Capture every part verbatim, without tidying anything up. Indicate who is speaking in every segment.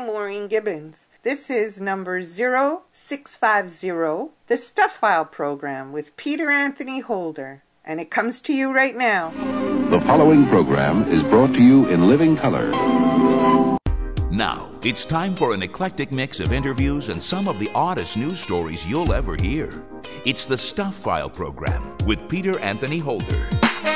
Speaker 1: Maureen Gibbons. This is number zero six five zero, the Stuff File program with Peter Anthony Holder. And it comes to you right now.
Speaker 2: The following program is brought to you in living color.
Speaker 3: Now, it's time for an eclectic mix of interviews and some of the oddest news stories you'll ever hear. It's the Stuff File program with Peter Anthony Holder.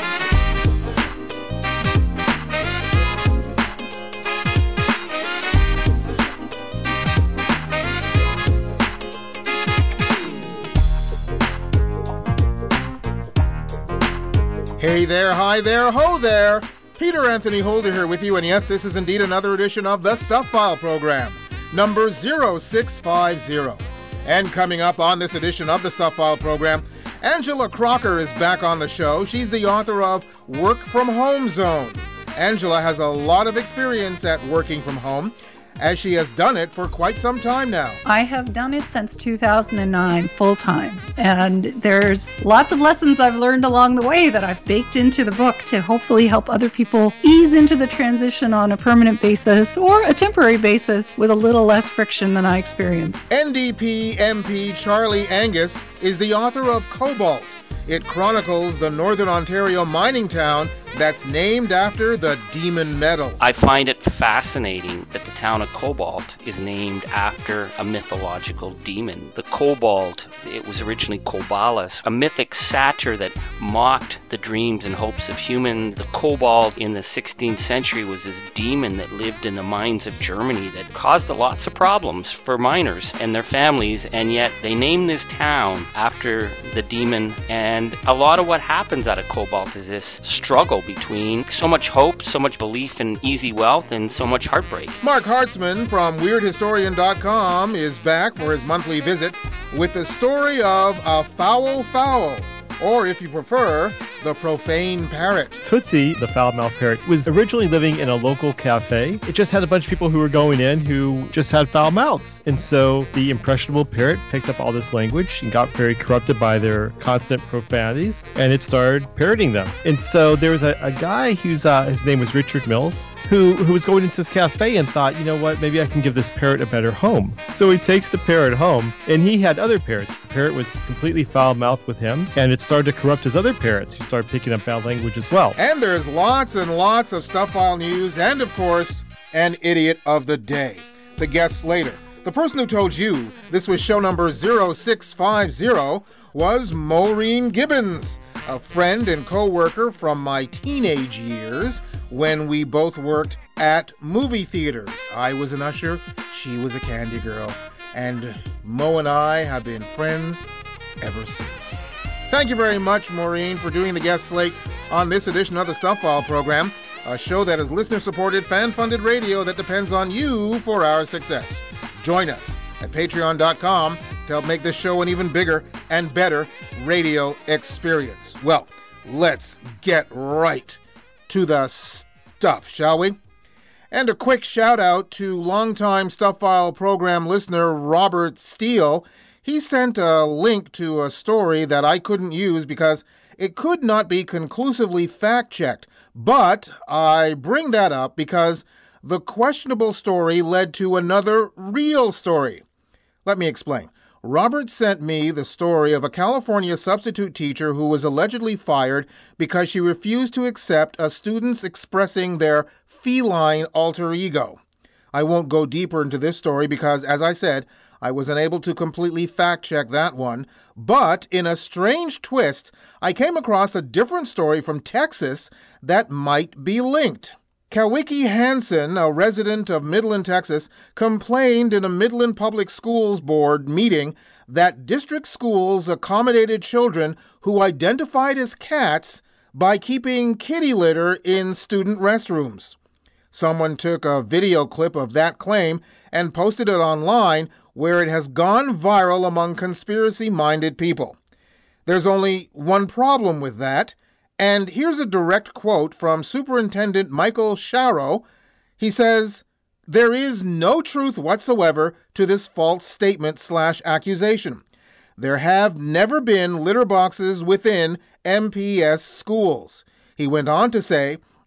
Speaker 4: Hey there, hi there, ho there. Peter Anthony Holder here with you, and yes, this is indeed another edition of the Stuff File program, number zero six five zero. And coming up on this edition of the Stuff File program, Angela Crocker is back on the show. She's the author of Work From Home Zone. Angela has a lot of experience at working from home, as she has done it for quite some time now.
Speaker 5: I have done it since two thousand nine, full-time. And there's lots of lessons I've learned along the way that I've baked into the book to hopefully help other people ease into the transition on a permanent basis or a temporary basis with a little less friction than I experienced.
Speaker 4: N D P M P Charlie Angus is the author of Cobalt. It chronicles the Northern Ontario mining town that's named after the demon metal.
Speaker 6: I find it fascinating that the town of Cobalt is named after a mythological demon. The Cobalt, it was originally Cobalus, a mythic satyr that mocked the dreams and hopes of humans. The Cobalt in the sixteenth century was this demon that lived in the mines of Germany that caused lots of problems for miners and their families, and yet they named this town after the demon. And a lot of what happens out of Cobalt is this struggle between so much hope, so much belief in easy wealth, and so much heartbreak.
Speaker 4: Mark Hartzman from Weird Historian dot com is back for his monthly visit with the story of A Foul Fowl, or if you prefer, the Profane Parrot.
Speaker 7: Tootsie, the foul-mouthed parrot, was originally living in a local cafe. It just had a bunch of people who were going in who just had foul mouths. And so the impressionable parrot picked up all this language and got very corrupted by their constant profanities, and it started parroting them. And so there was a, a guy whose uh, his name was Richard Mills, who, who was going into this cafe and thought, you know what, maybe I can give this parrot a better home. So he takes the parrot home, and he had other parrots. The parrot was completely foul-mouthed with him, and it started to corrupt his other parrots, who started picking up bad language as well.
Speaker 4: And there's lots and lots of Stuff File news, and of course, an idiot of the day. The guests later. The person who told you this was show number zero six five zero was Maureen Gibbons, a friend and co-worker from my teenage years when we both worked at movie theaters. I was an usher, she was a candy girl, and Mo and I have been friends ever since. Thank you very much, Maureen, for doing the guest slate on this edition of the Stuff File program, a show that is listener-supported, fan-funded radio that depends on you for our success. Join us at patreon dot com to help make this show an even bigger and better radio experience. Well, let's get right to the stuff, shall we? And a quick shout-out to longtime Stuff File program listener Robert Steele. He sent a link to a story that I couldn't use because it could not be conclusively fact-checked. But I bring that up because the questionable story led to another real story. Let me explain. Robert sent me the story of a California substitute teacher who was allegedly fired because she refused to accept a student's expressing their feline alter ego. I won't go deeper into this story because, as I said, I was unable to completely fact-check that one. But in a strange twist, I came across a different story from Texas that might be linked. Kawiki Hansen, a resident of Midland, Texas, complained in a Midland Public Schools Board meeting that district schools accommodated children who identified as cats by keeping kitty litter in student restrooms. Someone took a video clip of that claim and posted it online, where it has gone viral among conspiracy-minded people. There's only one problem with that, and here's a direct quote from Superintendent Michael Sharrow. He says, "There is no truth whatsoever to this false statement slash accusation. There have never been litter boxes within M P S schools." He went on to say,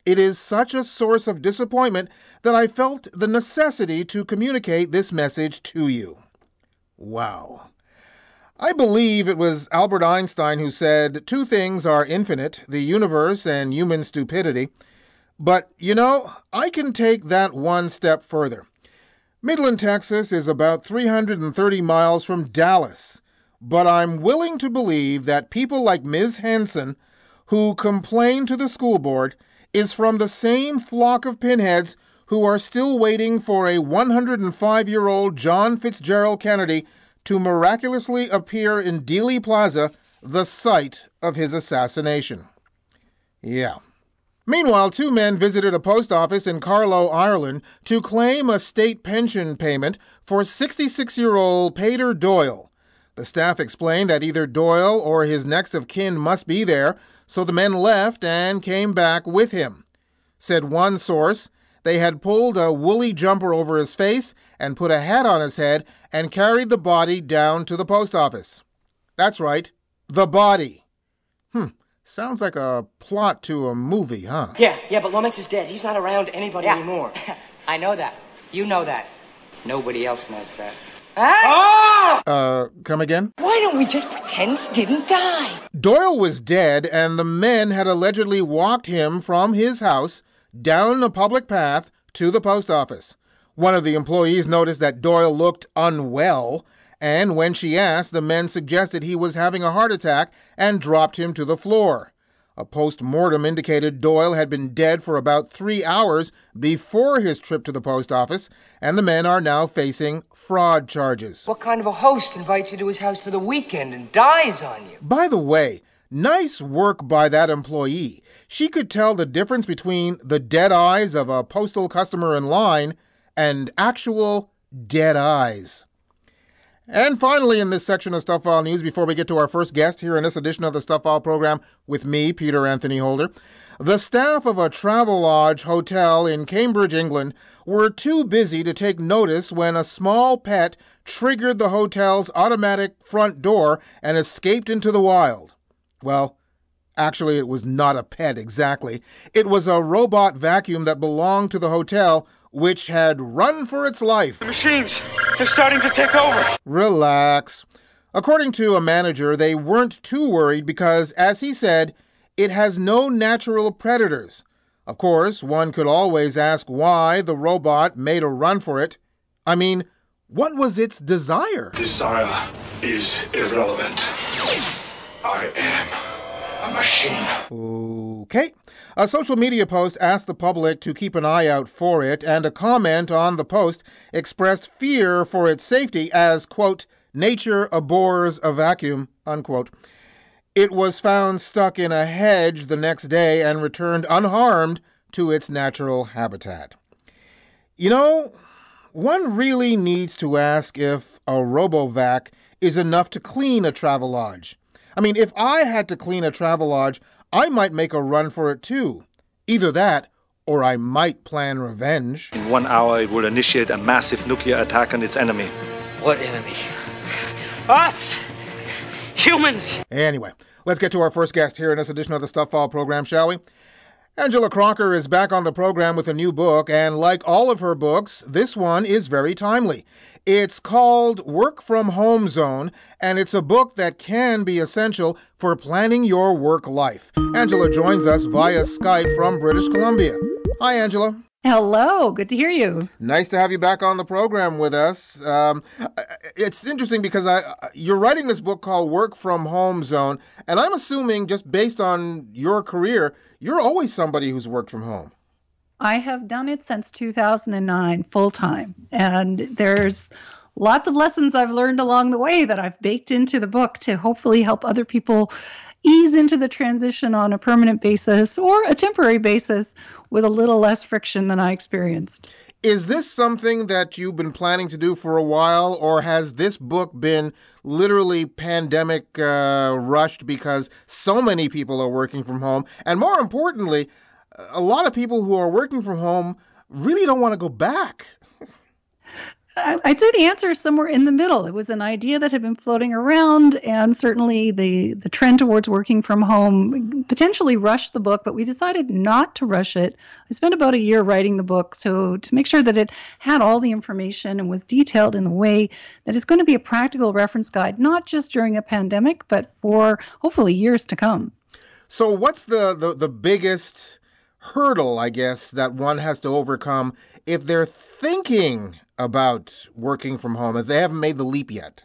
Speaker 4: It is such a source of disappointment that I felt the necessity to communicate this message to you. Wow. I believe it was Albert Einstein who said, two things are infinite, the universe and human stupidity. But, you know, I can take that one step further. Midland, Texas is about three hundred thirty miles from Dallas, but I'm willing to believe that people like Miz Henson, who complain to the school board, is from the same flock of pinheads who are still waiting for a one hundred five-year-old John Fitzgerald Kennedy to miraculously appear in Dealey Plaza, the site of his assassination. Yeah. Meanwhile, two men visited a post office in Carlow, Ireland, to claim a state pension payment for sixty-six-year-old Peter Doyle. The staff explained that either Doyle or his next of kin must be there, so the men left and came back with him. Said one source, they had pulled a woolly jumper over his face and put a hat on his head and carried the body down to the post office. That's right, the body. Hmm. Sounds like a plot to a movie, huh?
Speaker 8: Yeah, yeah, but Lomax is dead. He's not around anybody
Speaker 9: yeah.
Speaker 8: anymore.
Speaker 9: I know that. You know that. Nobody else knows that.
Speaker 8: Huh?
Speaker 9: Oh!
Speaker 4: Uh, come again?
Speaker 9: Why don't we just pretend he didn't die?
Speaker 4: Doyle was dead, and the men had allegedly walked him from his house down a public path to the post office. One of the employees noticed that Doyle looked unwell, and when she asked, the men suggested he was having a heart attack and dropped him to the floor. A post-mortem indicated Doyle had been dead for about three hours before his trip to the post office, and the men are now facing fraud charges.
Speaker 10: What kind of a host invites you to his house for the weekend and dies on you?
Speaker 4: By the way, nice work by that employee. She could tell the difference between the dead eyes of a postal customer in line and actual dead eyes. And finally, in this section of Stuff File News, before we get to our first guest here in this edition of the Stuff File program with me, Peter Anthony Holder, the staff of a Travelodge hotel in Cambridge, England, were too busy to take notice when a small pet triggered the hotel's automatic front door and escaped into the wild. Well, actually, it was not a pet exactly. It was a robot vacuum that belonged to the hotel, which had run for its life.
Speaker 11: The machines, they're starting to take over.
Speaker 4: Relax. According to a manager, they weren't too worried because, as he said, it has no natural predators. Of course, one could always ask why the robot made a run for it. I mean, what was its desire?
Speaker 11: Desire is irrelevant. I am a machine.
Speaker 4: Okay. A social media post asked the public to keep an eye out for it, and a comment on the post expressed fear for its safety as, quote, nature abhors a vacuum, unquote. It was found stuck in a hedge the next day and returned unharmed to its natural habitat. You know, one really needs to ask if a RoboVac is enough to clean a Travelodge. I mean, if I had to clean a Travelodge, I might make a run for it too. Either that, or I might plan revenge.
Speaker 12: In one hour, it will initiate a massive nuclear attack on its enemy.
Speaker 10: What enemy? Us! Humans!
Speaker 4: Anyway, let's get to our first guest here in this edition of the Stuff File program, shall we? Angela Crocker is back on the program with a new book, and like all of her books, this one is very timely. It's called Work From Home Zone, and it's a book that can be essential for planning your work life. Angela joins us via Skype from British Columbia. Hi, Angela.
Speaker 5: Hello, good to hear you.
Speaker 4: Nice to have you back on the program with us. Um, it's interesting because I, you're writing this book called Work From Home Zone, and I'm assuming just based on your career, you're always somebody who's worked from home.
Speaker 5: I have done it since two thousand nine full-time, and there's lots of lessons I've learned along the way that I've baked into the book to hopefully help other people ease into the transition on a permanent basis or a temporary basis with a little less friction than I experienced.
Speaker 4: Is this something that you've been planning to do for a while, or has this book been literally pandemic uh, rushed because so many people are working from home? And more importantly, a lot of people who are working from home really don't want to go back.
Speaker 5: I'd say the answer is somewhere in the middle. It was an idea that had been floating around, and certainly the, the trend towards working from home potentially rushed the book, but we decided not to rush it. I spent about a year writing the book, so to make sure that it had all the information and was detailed in the way that it's going to be a practical reference guide, not just during a pandemic, but for hopefully years to come.
Speaker 4: So what's the, the, the biggest hurdle, I guess, that one has to overcome if they're thinking about working from home, as they haven't made the leap yet?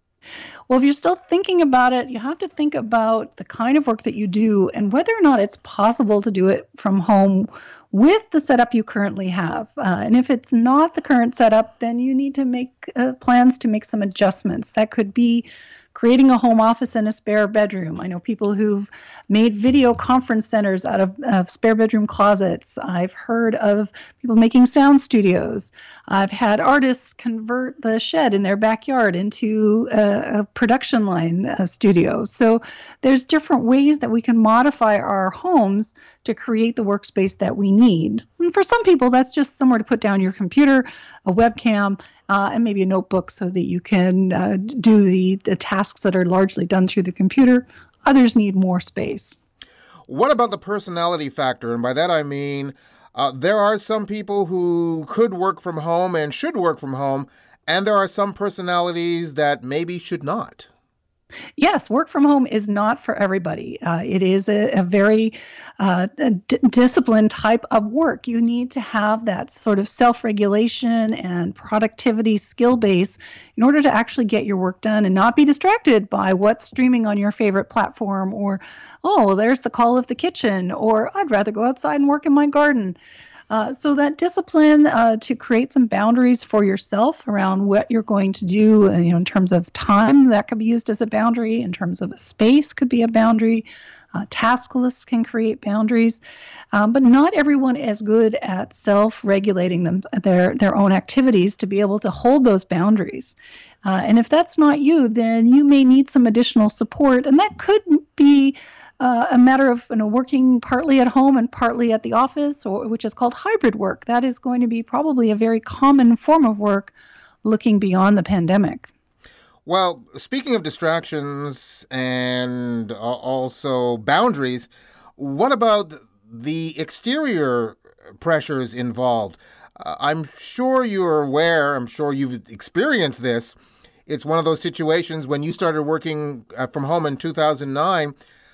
Speaker 5: Well, if you're still thinking about it, you have to think about the kind of work that you do and whether or not it's possible to do it from home with the setup you currently have. Uh, and if it's not the current setup, then you need to make uh, plans to make some adjustments. That could be creating a home office in a spare bedroom. I know people who've made video conference centers out of, of spare bedroom closets. I've heard of people making sound studios. I've had artists convert the shed in their backyard into a, a production line a studio. So there's different ways that we can modify our homes to create the workspace that we need. And for some people, that's just somewhere to put down your computer, a webcam, Uh, and maybe a notebook so that you can uh, do the, the tasks that are largely done through the computer. Others need more space.
Speaker 4: What about the personality factor? And by that I mean uh, there are some people who could work from home and should work from home, and there are some personalities that maybe should not.
Speaker 5: Yes, work from home is not for everybody. Uh, it is a, a very uh, a d- disciplined type of work. You need to have that sort of self-regulation and productivity skill base in order to actually get your work done and not be distracted by what's streaming on your favorite platform, or, oh, there's the call of the kitchen, or I'd rather go outside and work in my garden. Uh, so that discipline uh, to create some boundaries for yourself around what you're going to do, uh, you know, in terms of time, that could be used as a boundary. In terms of a space, could be a boundary. Uh, task lists can create boundaries, um, but not everyone is good at self-regulating them their their own activities to be able to hold those boundaries. Uh, and if that's not you, then you may need some additional support, and that could be Uh, a matter of you know, working partly at home and partly at the office, or which is called hybrid work. That is going to be probably a very common form of work looking beyond the pandemic.
Speaker 4: Well, speaking of distractions and also boundaries, what about the exterior pressures involved? Uh, I'm sure you're aware, I'm sure you've experienced this. It's one of those situations when you started working from home in two thousand nine,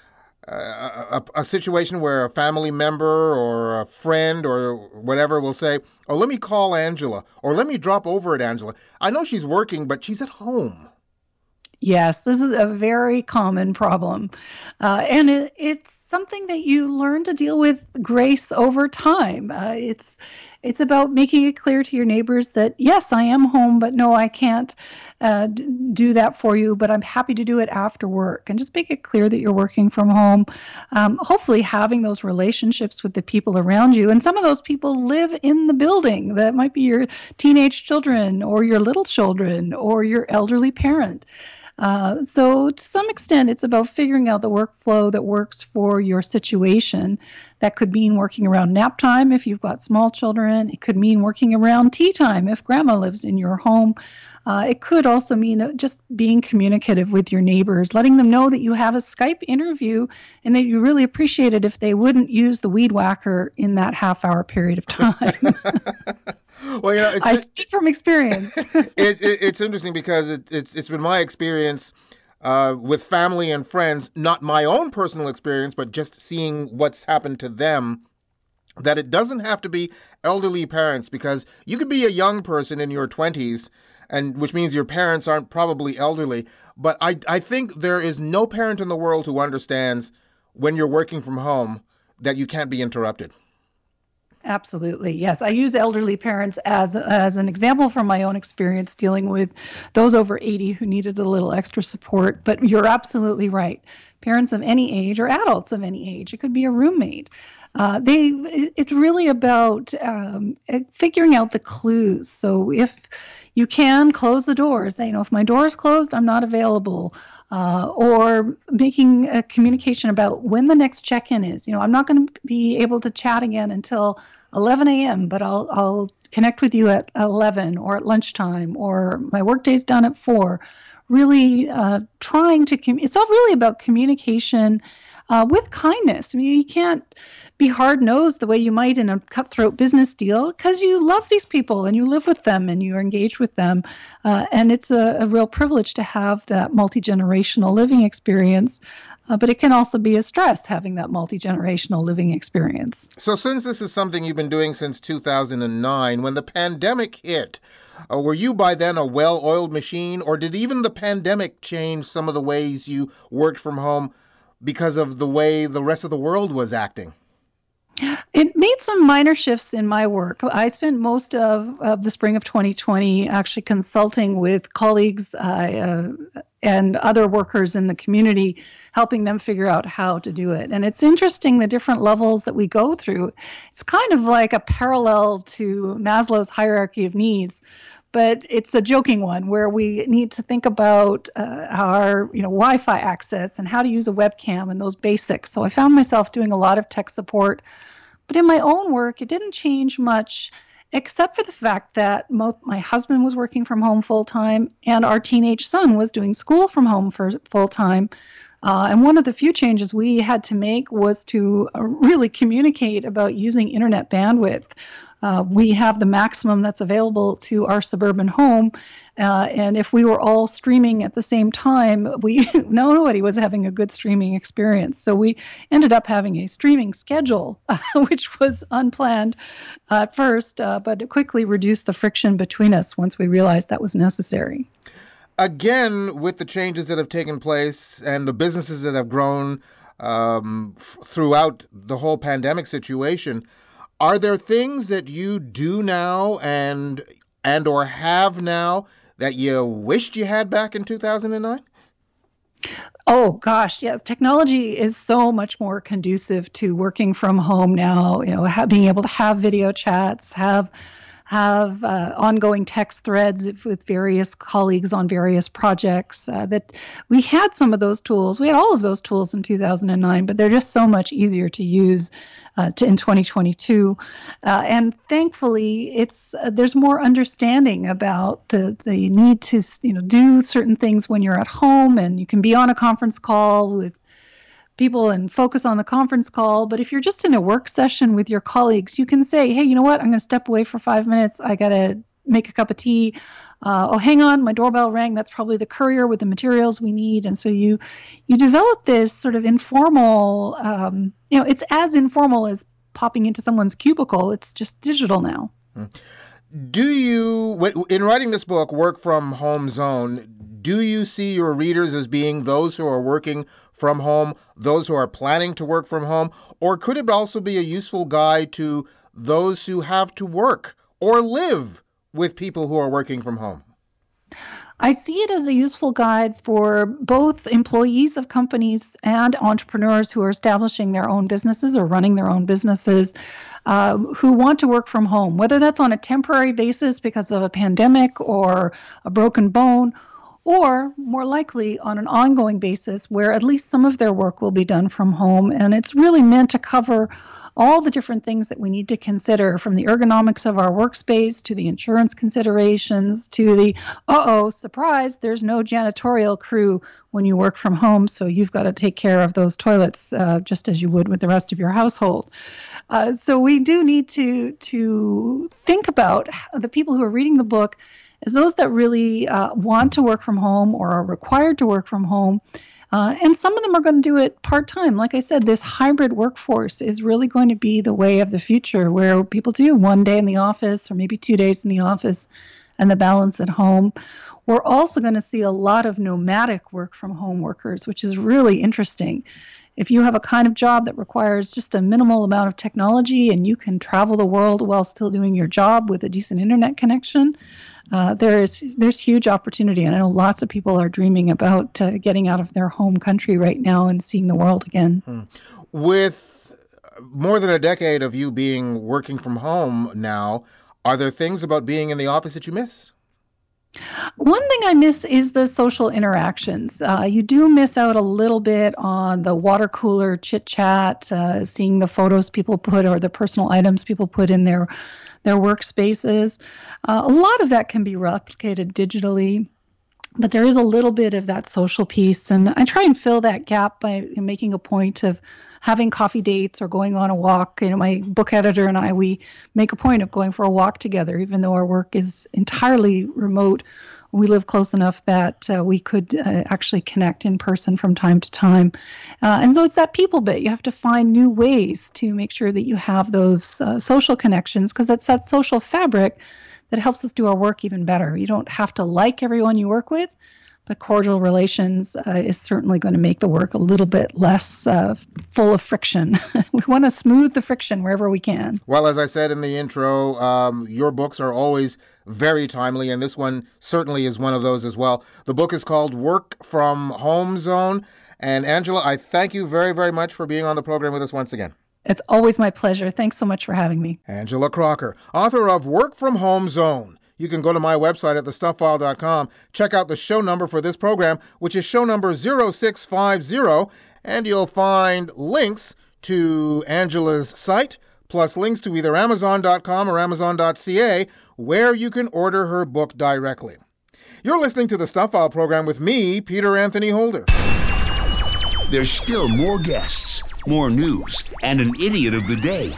Speaker 4: Uh, a, a situation where a family member or a friend or whatever will say, oh, let me call Angela, or let me drop over at Angela. I know she's working, but she's at home.
Speaker 5: Yes, this is a very common problem. Uh, and it, it's something that you learn to deal with grace over time. Uh, it's it's about making it clear to your neighbors that, yes, I am home, but no, I can't uh, d- do that for you, but I'm happy to do it after work. And just make it clear that you're working from home. Um, hopefully having those relationships with the people around you. And some of those people live in the building. That might be your teenage children or your little children or your elderly parent. Uh, so to some extent, it's about figuring out the workflow that works for your situation. That could mean working around nap time if you've got small children. It could mean working around tea time if grandma lives in your home. Uh, it could also mean just being communicative with your neighbors, letting them know that you have a Skype interview and that you really appreciate it if they wouldn't use the weed whacker in that half hour period of time.
Speaker 4: Well, you know, it's,
Speaker 5: I speak from experience.
Speaker 4: it, it, it's interesting because it, it's it's been my experience uh, with family and friends, not my own personal experience, but just seeing what's happened to them, that it doesn't have to be elderly parents, because you could be a young person in your twenties, and which means your parents aren't probably elderly. But I, I think there is no parent in the world who understands when you're working from home that you can't be interrupted.
Speaker 5: Absolutely. Yes. I use elderly parents as as an example from my own experience dealing with those over eighty who needed a little extra support. But you're absolutely right. Parents of any age, or adults of any age, it could be a roommate. Uh, they. It's really about um, figuring out the clues. So if you can close the doors, say, you know, if my door is closed, I'm not available. uh, or making a communication about when the next check-in is. You know, I'm not going to be able to chat again until eleven a.m., but I'll I'll connect with you at eleven or at lunchtime, or my workday's done at four. Really uh, trying to, com- it's all really about communication uh, with kindness. I mean, you can't be hard-nosed the way you might in a cutthroat business deal, because you love these people and you live with them and you're engaged with them. Uh, and it's a, a real privilege to have that multi-generational living experience. Uh, but it can also be a stress having that multi-generational living experience.
Speaker 4: So since this is something you've been doing since two thousand nine, when the pandemic hit, uh, were you by then a well-oiled machine, or did even the pandemic change some of the ways you worked from home because of the way the rest of the world was acting?
Speaker 5: It made some minor shifts in my work. I spent most of, of the spring of twenty twenty actually consulting with colleagues uh, uh, and other workers in the community, helping them figure out how to do it. And it's interesting the different levels that we go through. It's kind of like a parallel to Maslow's hierarchy of needs, but it's a joking one where we need to think about uh, our, you know, Wi-Fi access and how to use a webcam and those basics. So I found myself doing a lot of tech support. But in my own work, it didn't change much, except for the fact that most, my husband was working from home full-time and our teenage son was doing school from home for full-time. Uh, and one of the few changes we had to make was to uh, really communicate about using internet bandwidth. Uh, we have the maximum that's available to our suburban home. Uh, and if we were all streaming at the same time, we nobody was having a good streaming experience. So we ended up having a streaming schedule, uh, which was unplanned at first, uh, but it quickly reduced the friction between us once we realized that was necessary.
Speaker 4: Again, with the changes that have taken place and the businesses that have grown um, f- throughout the whole pandemic situation, are there things that you do now and and or have now that you wished you had back in two thousand nine?
Speaker 5: Oh, gosh, yes. Technology is so much more conducive to working from home now, you know, ha- being able to have video chats, have have uh, ongoing text threads with various colleagues on various projects. Uh, that we had some of those tools. We had all of those tools in two thousand nine, but they're just so much easier to use uh, to, in twenty twenty-two. Uh, and thankfully, it's uh, there's more understanding about the, the need to, you know, do certain things when you're at home, and you can be on a conference call with people and focus on the conference call. But if you're just in a work session with your colleagues, you can say, hey, you know what? I'm going to step away for five minutes. I got to make a cup of tea. Uh, oh, hang on, my doorbell rang. That's probably the courier with the materials we need. And so you you develop this sort of informal, um, you know, it's as informal as popping into someone's cubicle. It's just digital now.
Speaker 4: Do you, in writing this book, Work from Home Zone, do you see your readers as being those who are working from home, those who are planning to work from home, or could it also be a useful guide to those who have to work or live with people who are working from home?
Speaker 5: I see it as a useful guide for both employees of companies and entrepreneurs who are establishing their own businesses or running their own businesses, uh, who want to work from home, whether that's on a temporary basis because of a pandemic or a broken bone, or more likely on an ongoing basis where at least some of their work will be done from home. And it's really meant to cover all the different things that we need to consider, from the ergonomics of our workspace to the insurance considerations to the, uh-oh, surprise, there's no janitorial crew when you work from home, so you've got to take care of those toilets uh, just as you would with the rest of your household. Uh, so we do need to, to think about the people who are reading the book as those that really uh, want to work from home or are required to work from home. Uh, and some of them are going to do it part-time. Like I said, this hybrid workforce is really going to be the way of the future, where people do one day in the office or maybe two days in the office and the balance at home. We're also going to see a lot of nomadic work-from-home workers, which is really interesting. If you have a kind of job that requires just a minimal amount of technology and you can travel the world while still doing your job with a decent internet connection, uh, there's there's huge opportunity. And I know lots of people are dreaming about uh, getting out of their home country right now and seeing the world again.
Speaker 4: Hmm. With more than a decade of you being working from home now, are there things about being in the office that you miss?
Speaker 5: One thing I miss is the social interactions. Uh, you do miss out a little bit on the water cooler chit chat, uh, seeing the photos people put or the personal items people put in their their workspaces. Uh, a lot of that can be replicated digitally, but there is a little bit of that social piece, and I try and fill that gap by making a point of having coffee dates or going on a walk. You know, my book editor and I, we make a point of going for a walk together, even though our work is entirely remote. We live close enough that uh, we could uh, actually connect in person from time to time. Uh, and so it's that people bit. You have to find new ways to make sure that you have those uh, social connections, because it's that social fabric that helps us do our work even better. You don't have to like everyone you work with, but cordial relations uh, is certainly going to make the work a little bit less uh, full of friction. We want to smooth the friction wherever we can.
Speaker 4: Well, as I said in the intro, um, your books are always very timely, and this one certainly is one of those as well. The book is called Work from Home Zone. And Angela, I thank you very, very much for being on the program with us once again.
Speaker 5: It's always my pleasure. Thanks so much for having me.
Speaker 4: Angela Crocker, author of Work from Home Zone. You can go to my website at the stuff file dot com, check out the show number for this program, which is show number zero six five zero, and you'll find links to Angela's site, plus links to either amazon dot com or amazon dot c a, where you can order her book directly. You're listening to the Stuff File program with me, Peter Anthony Holder.
Speaker 3: There's still more guests, more news, and an idiot of the day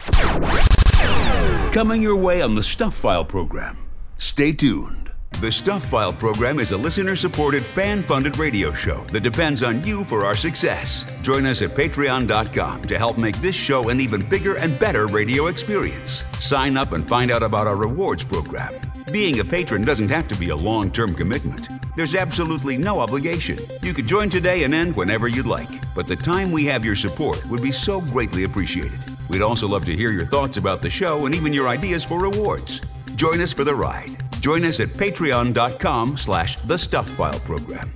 Speaker 3: coming your way on the Stuff File program. Stay tuned. The Stuff File program is a listener-supported, fan-funded radio show that depends on you for our success. Join us at patreon dot com to help make this show an even bigger and better radio experience. Sign up and find out about our rewards program. Being a patron doesn't have to be a long-term commitment. There's absolutely no obligation. You could join today and end whenever you'd like, but the time we have your support would be so greatly appreciated. We'd also love to hear your thoughts about the show and even your ideas for rewards. Join us for the ride. Join us at patreon dot com slash the Stuff File program.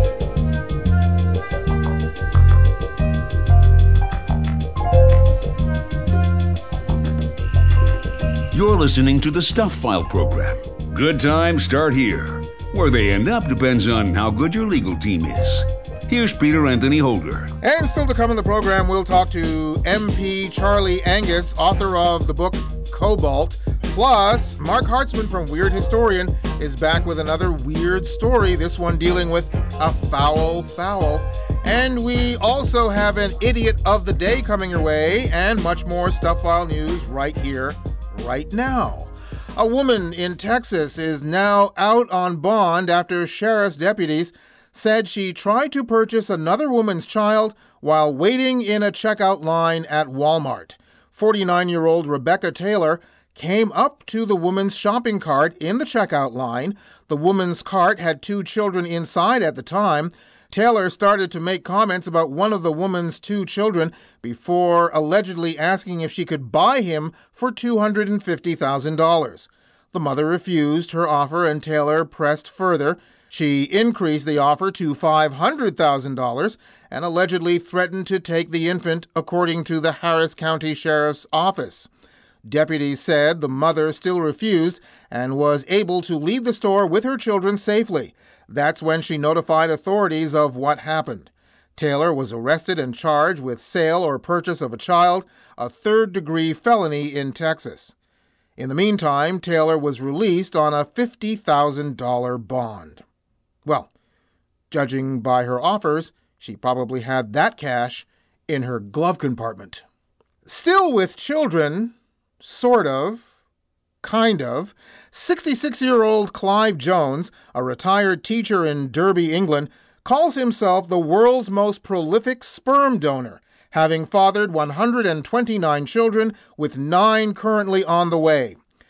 Speaker 3: You're listening to the Stuff File program. Good times start here. Where they end up depends on how good your legal team is. Here's Peter Anthony Holder.
Speaker 4: And still to come in the program, we'll talk to M P Charlie Angus, author of the book Cobalt. Plus, Mark Hartzman from Weird Historian is back with another weird story, this one dealing with a foul foul. And we also have an idiot of the day coming your way, and much more Stuff File news right here, right now. A woman in Texas is now out on bond after sheriff's deputies said she tried to purchase another woman's child while waiting in a checkout line at Walmart. forty-nine-year-old Rebecca Taylor came up to the woman's shopping cart in the checkout line. The woman's cart had two children inside at the time. Taylor started to make comments about one of the woman's two children before allegedly asking if she could buy him for two hundred fifty thousand dollars. The mother refused her offer and Taylor pressed further. She increased the offer to five hundred thousand dollars and allegedly threatened to take the infant, according to the Harris County Sheriff's Office. Deputies said the mother still refused and was able to leave the store with her children safely. That's when she notified authorities of what happened. Taylor was arrested and charged with sale or purchase of a child, a third-degree felony in Texas. In the meantime, Taylor was released on a fifty thousand dollars bond. Well, judging by her offers, she probably had that cash in her glove compartment. Still with children, sort of, kind of, sixty-six-year-old Clive Jones, a retired teacher in Derby, England, calls himself the world's most prolific sperm donor, having fathered one hundred twenty-nine children, with nine currently on the way.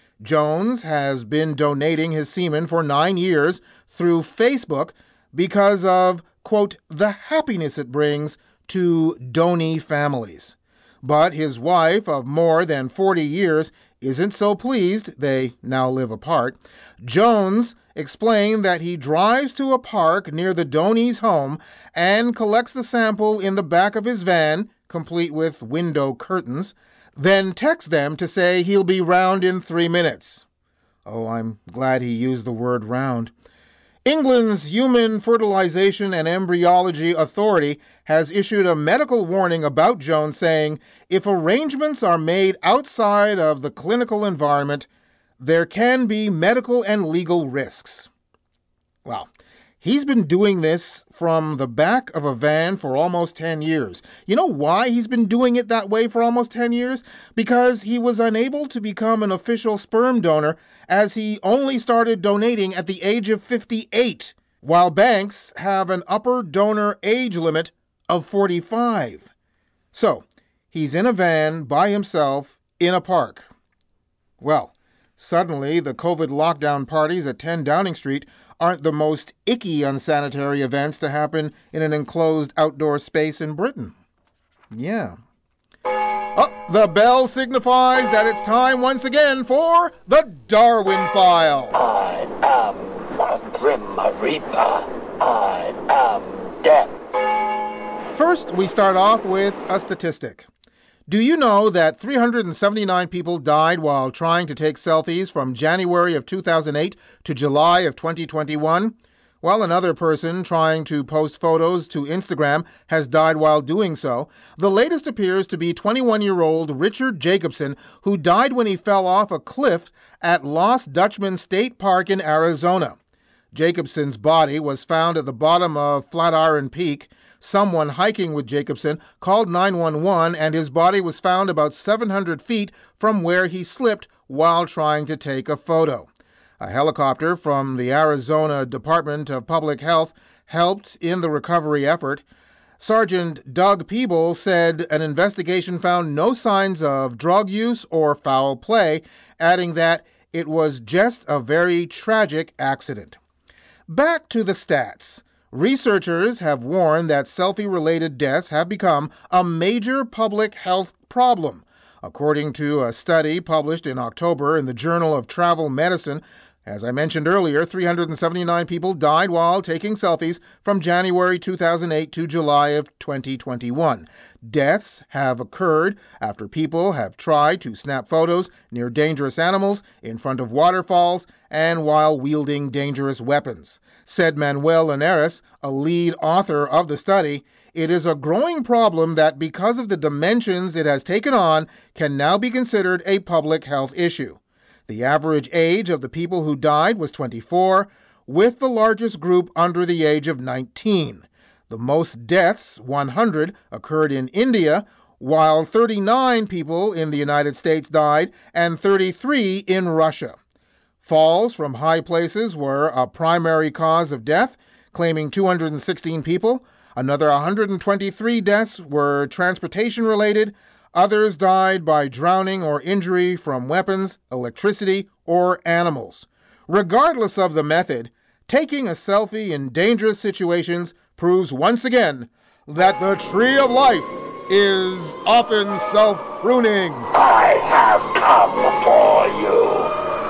Speaker 4: Jones has been donating his semen for nine years through Facebook because of, quote, the happiness it brings to donee families. But his wife of more than forty years isn't so pleased. They now live apart. Jones explained that he drives to a park near the donee's home and collects the sample in the back of his van, complete with window curtains, then texts them to say he'll be round in three minutes. Oh, I'm glad he used the word round. England's Human Fertilization and Embryology Authority has issued a medical warning about Jones, saying if arrangements are made outside of the clinical environment, there can be medical and legal risks. Well, he's been doing this from the back of a van for almost ten years. You know why he's been doing it that way for almost ten years? Because he was unable to become an official sperm donor, as he only started donating at the age of fifty-eight, while banks have an upper donor age limit of forty-five. So, he's in a van by himself in a park. Well, suddenly the COVID lockdown parties at ten Downing Street aren't the most icky unsanitary events to happen in an enclosed outdoor space in Britain. Yeah. Oh, the bell signifies that it's time once again for the Darwin File.
Speaker 13: I am the Grim Reaper. I am death.
Speaker 4: First, we start off with a statistic. Do you know that three hundred seventy-nine people died while trying to take selfies from January of two thousand eight to July of twenty twenty-one? While another person trying to post photos to Instagram has died while doing so. The latest appears to be twenty-one-year-old Richard Jacobson, who died when he fell off a cliff at Lost Dutchman State Park in Arizona. Jacobson's body was found at the bottom of Flatiron Peak. Someone hiking with Jacobson called nine one one, and his body was found about seven hundred feet from where he slipped while trying to take a photo. A helicopter from the Arizona Department of Public Health helped in the recovery effort. Sergeant Doug Peeble said an investigation found no signs of drug use or foul play, adding that it was just a very tragic accident. Back to the stats. Researchers have warned that selfie-related deaths have become a major public health problem. According to a study published in October in the Journal of Travel Medicine, as I mentioned earlier, three hundred seventy-nine people died while taking selfies from January two thousand eight to July of twenty twenty-one. Deaths have occurred after people have tried to snap photos near dangerous animals, in front of waterfalls, and while wielding dangerous weapons. Said Manuel Linares, a lead author of the study, it is a growing problem that, because of the dimensions it has taken on, can now be considered a public health issue. The average age of the people who died was twenty-four, with the largest group under the age of nineteen. The most deaths, one hundred, occurred in India, while thirty-nine people in the United States died and thirty-three in Russia. Falls from high places were a primary cause of death, claiming two hundred sixteen people. Another one hundred twenty-three deaths were transportation-related. Others died by drowning or injury from weapons, electricity, or animals. Regardless of the method, taking a selfie in dangerous situations proves once again that the tree of life is often self-pruning.
Speaker 13: I have come for you.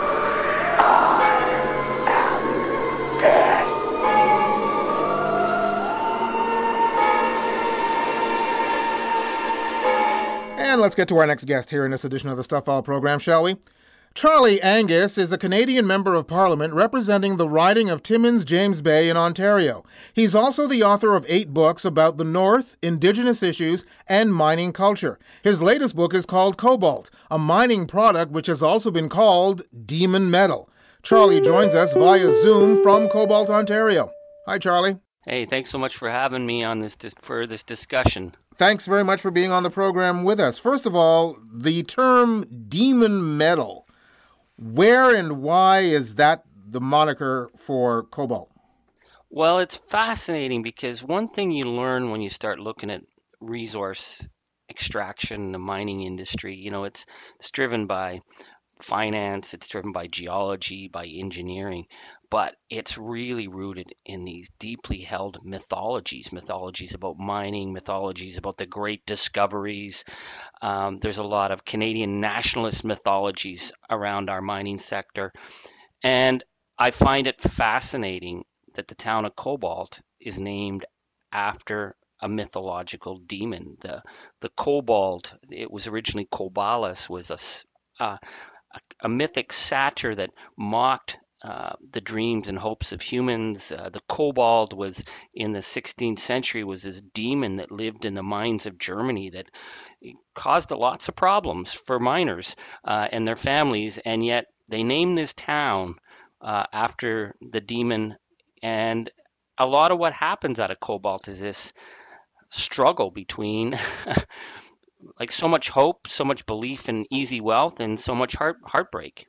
Speaker 4: And let's get to our next guest here in this edition of the Stuff File program, shall we? Charlie Angus is a Canadian Member of Parliament representing the riding of Timmins James Bay in Ontario. He's also the author of eight books about the North, Indigenous issues, and mining culture. His latest book is called Cobalt, a mining product which has also been called demon metal. Charlie joins us via Zoom from Cobalt, Ontario. Hi, Charlie.
Speaker 6: Hey, thanks so much for having me on this for this discussion.
Speaker 4: Thanks very much for being on the program with us. First of all, the term demon metal, where and why is that the moniker for Cobalt?
Speaker 6: Well, it's fascinating because one thing you learn when you start looking at resource extraction, the mining industry, you know, it's it's driven by finance, it's driven by geology, by engineering, but it's really rooted in these deeply held mythologies, mythologies about mining, mythologies about the great discoveries. Um, there's a lot of Canadian nationalist mythologies around our mining sector. And I find it fascinating that the town of Cobalt is named after a mythological demon. The the Cobalt, it was originally Cobalus, was a, uh, a, a mythic satyr that mocked uh, the dreams and hopes of humans. Uh, the cobalt was in the sixteenth century was this demon that lived in the mines of Germany that caused lots of problems for miners uh, and their families, and yet they named this town uh, after the demon. And a lot of what happens out of cobalt is this struggle between like so much hope, so much belief in easy wealth, and so much heart heartbreak.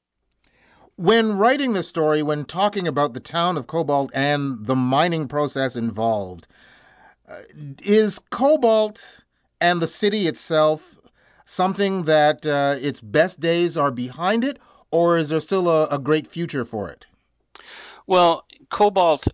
Speaker 4: When writing the story, when talking about the town of Cobalt and the mining process involved, uh, is Cobalt and the city itself something that uh, its best days are behind it, or is there still a, a great future for it?
Speaker 6: Well, Cobalt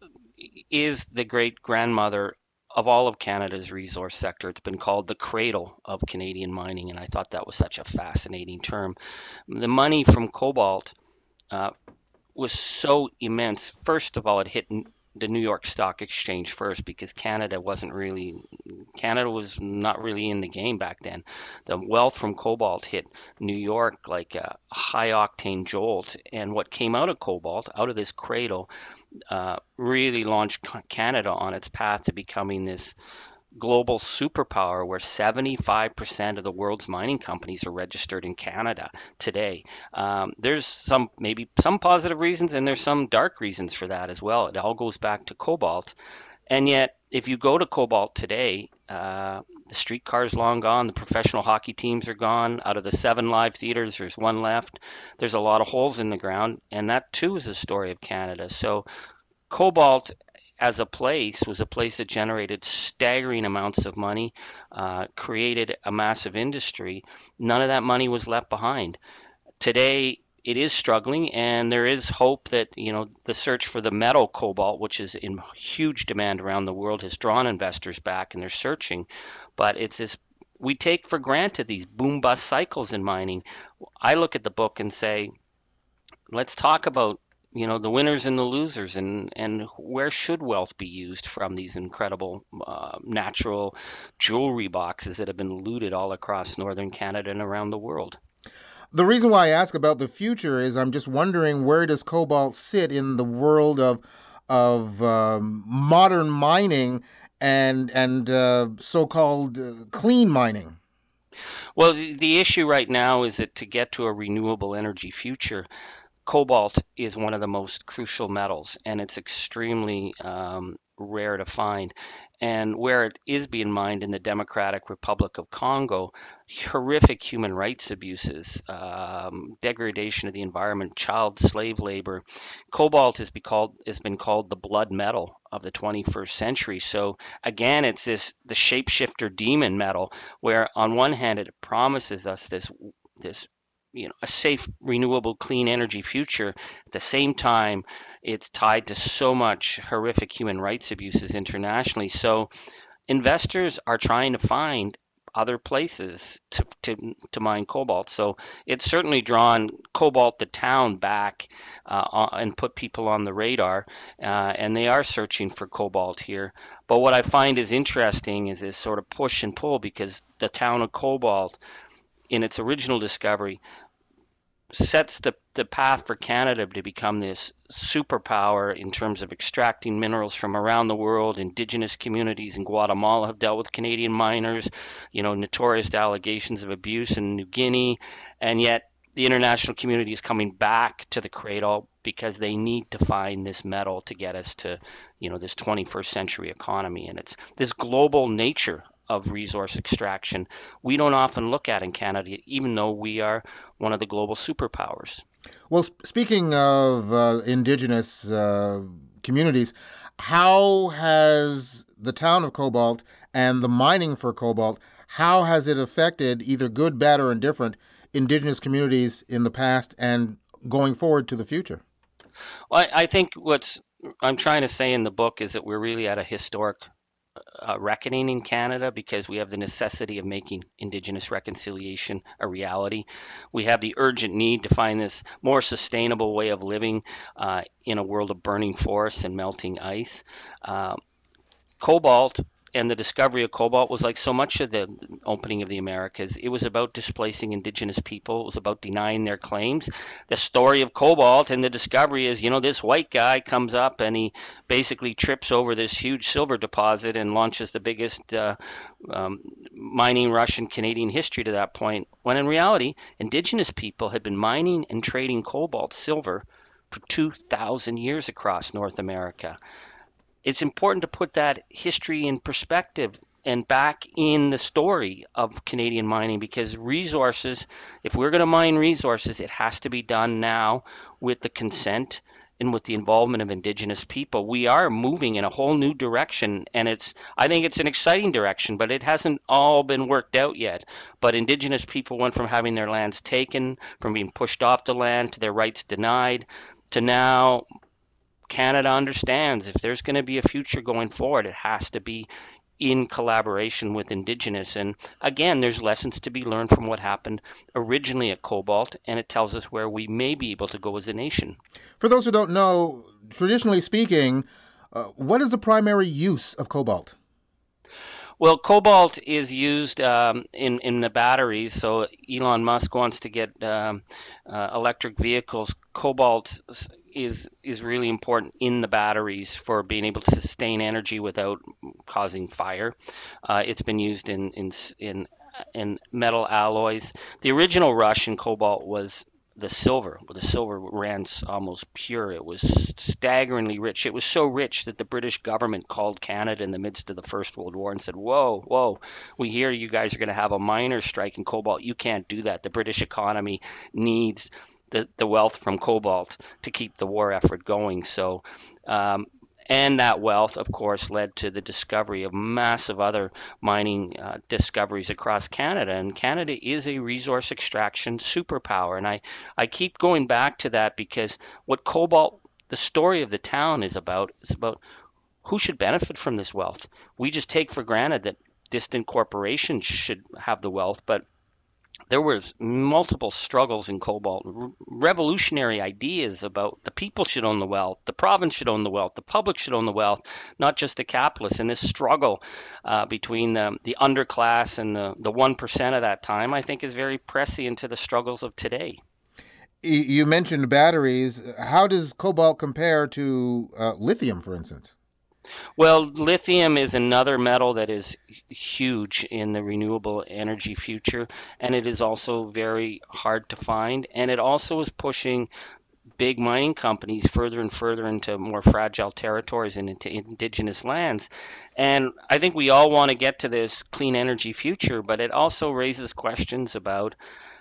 Speaker 6: is the great grandmother of all of Canada's resource sector. It's been called the cradle of Canadian mining, and I thought that was such a fascinating term. The money from cobalt uh, was so immense. First of all, it hit the New York Stock Exchange first because Canada wasn't really, Canada was not really in the game back then. The wealth from cobalt hit New York like a high octane jolt, and what came out of cobalt, out of this cradle, uh, really launched Canada on its path to becoming this global superpower where seventy-five percent of the world's mining companies are registered in Canada today. Um, there's some, maybe some positive reasons, and there's some dark reasons for that as well. It all goes back to cobalt. And yet, if you go to Cobalt today, uh, the streetcar's long gone, the professional hockey teams are gone. Out of the seven live theaters, there's one left. There's a lot of holes in the ground, and that too is a story of Canada. So Cobalt as a place was a place that generated staggering amounts of money, uh, created a massive industry. None of that money was left behind. Today, it is struggling, and there is hope that, you know, the search for the metal cobalt, which is in huge demand around the world, has drawn investors back, and they're searching. But it's this, we take for granted these boom bust cycles in mining. I look at the book and say, let's talk about, you know, the winners and the losers, and, and where should wealth be used from these incredible uh, natural jewelry boxes that have been looted all across northern Canada and around the world.
Speaker 4: The reason why I ask about the future is I'm just wondering, where does cobalt sit in the world of of um, modern mining and and uh, so-called uh, clean mining?
Speaker 6: Well, the, the issue right now is that to get to a renewable energy future, cobalt is one of the most crucial metals, and it's extremely um, rare to find. And where it is being mined in the Democratic Republic of Congo, horrific human rights abuses, um, degradation of the environment, child slave labor. Cobalt has been called, has been called the blood metal of the twenty-first century. So again, it's this the shapeshifter demon metal, where on one hand it promises us this this you know, a safe, renewable, clean energy future. At the same time, it's tied to so much horrific human rights abuses internationally. So investors are trying to find other places to, to, to mine cobalt. So it's certainly drawn Cobalt, the town, back uh, and put people on the radar, uh, and they are searching for cobalt here. But what I find is interesting is this sort of push and pull, because the town of Cobalt, in its original discovery, sets the, the path for Canada to become this superpower in terms of extracting minerals from around the world. Indigenous communities in Guatemala have dealt with Canadian miners, you know, notorious allegations of abuse in New Guinea, and yet the international community is coming back to the cradle because they need to find this metal to get us to, you know, this twenty-first century economy. And it's this global nature of resource extraction we don't often look at in Canada, even though we are one of the global superpowers.
Speaker 4: Well, sp- speaking of uh, Indigenous uh, communities, how has the town of Cobalt and the mining for cobalt, how has it affected, either good, bad, or indifferent, Indigenous communities in the past and going forward to the future?
Speaker 6: Well, I, I think what's I'm trying to say in the book is that we're really at a historic Uh, reckoning in Canada, because we have the necessity of making Indigenous reconciliation a reality. We have the urgent need to find this more sustainable way of living uh, in a world of burning forests and melting ice. Uh, cobalt and the discovery of cobalt was like so much of the opening of the Americas. It was about displacing indigenous people. It was about denying their claims. The story of cobalt and the discovery is, you know, this white guy comes up and he basically trips over this huge silver deposit and launches the biggest uh, um, mining rush in Canadian history to that point, when in reality, indigenous people had been mining and trading cobalt, silver, for two thousand years across North America. It's important to put that history in perspective and back in the story of Canadian mining, because resources, if we're going to mine resources, it has to be done now with the consent and with the involvement of indigenous people. We are moving in a whole new direction, and it's I think it's an exciting direction, but it hasn't all been worked out yet. But indigenous people went from having their lands taken, from being pushed off the land, to their rights denied, to now Canada understands if there's going to be a future going forward, it has to be in collaboration with Indigenous. And again, there's lessons to be learned from what happened originally at cobalt, and it tells us where we may be able to go as a nation.
Speaker 4: For those who don't know, traditionally speaking, uh, what is the primary use of cobalt?
Speaker 6: Well, cobalt is used um, in, in the batteries. So Elon Musk wants to get um, uh, electric vehicles. Cobalt is is really important in the batteries for being able to sustain energy without causing fire. Uh, it's been used in, in in in metal alloys. The original rush in cobalt was the silver. The silver ran almost pure. It was staggeringly rich. It was so rich that the British government called Canada in the midst of the First World War and said, whoa, whoa, we hear you guys are going to have a miners' strike in cobalt. You can't do that. The British economy needs the, the wealth from cobalt to keep the war effort going. So, um, and that wealth, of course, led to the discovery of massive other mining uh, discoveries across Canada. And Canada is a resource extraction superpower. And I, I keep going back to that because what cobalt, the story of the town is about, is about who should benefit from this wealth. We just take for granted that distant corporations should have the wealth, but there were multiple struggles in cobalt, re- revolutionary ideas about the people should own the wealth, the province should own the wealth, the public should own the wealth, not just the capitalists. And this struggle uh, between the, the underclass and the, the one percent of that time, I think, is very prescient to the struggles of today.
Speaker 4: You mentioned batteries. How does cobalt compare to uh, lithium, for instance?
Speaker 6: Well, lithium is another metal that is huge in the renewable energy future, and it is also very hard to find, and it also is pushing big mining companies further and further into more fragile territories and into indigenous lands. And I think we all want to get to this clean energy future, but it also raises questions about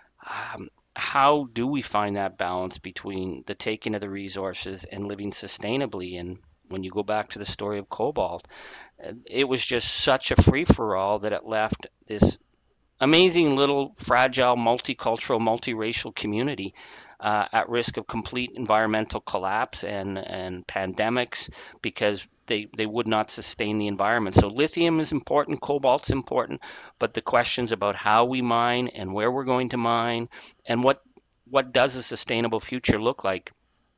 Speaker 6: um, how do we find that balance between the taking of the resources and living sustainably. And when you go back to the story of cobalt, it was just such a free-for-all that it left this amazing little fragile, multicultural, multiracial community uh, at risk of complete environmental collapse and, and pandemics because they, they would not sustain the environment. So lithium is important, cobalt's important, but the questions about how we mine and where we're going to mine and what what does a sustainable future look like,